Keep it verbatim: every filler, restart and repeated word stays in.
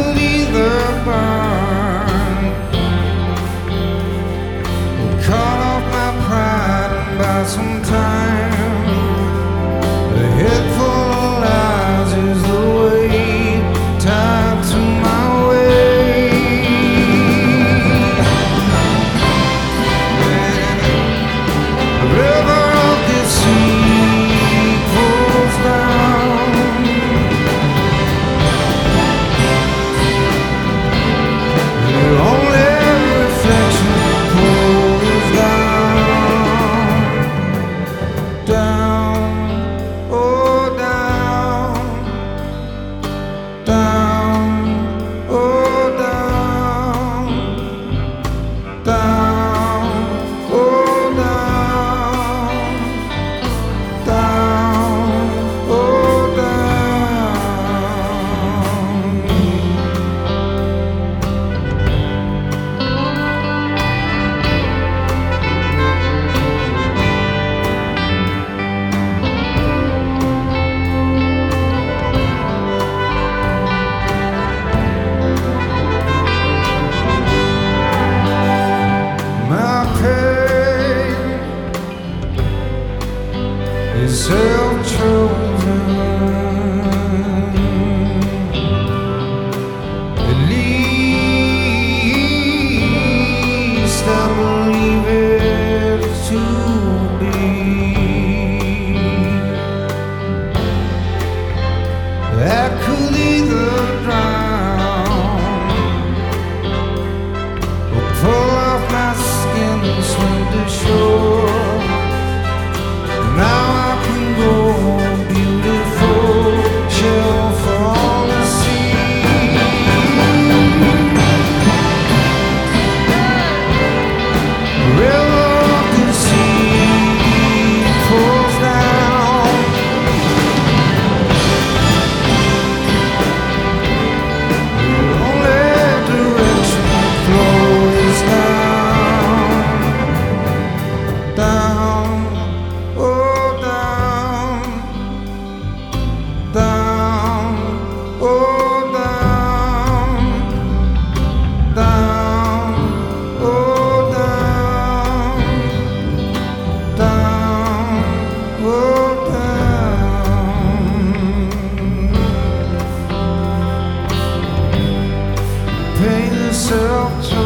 could either burn or cut off my pride and buy some time. A head full of lies is the way tied to my way. And the river of deceit pulls down. The only reflection pulls down, down, oh down, down, oh down, down, oh down, down, oh down. My pain is self-chosen. At least I believe it to be. I could either drown or pull off my skin and swim to shore. Now I can go, beautiful shell for all to see. River of deceit pulls down. The only direction flow is down, down, oh down, down, oh down, down, oh down, down, oh down. Pain is self-chosen.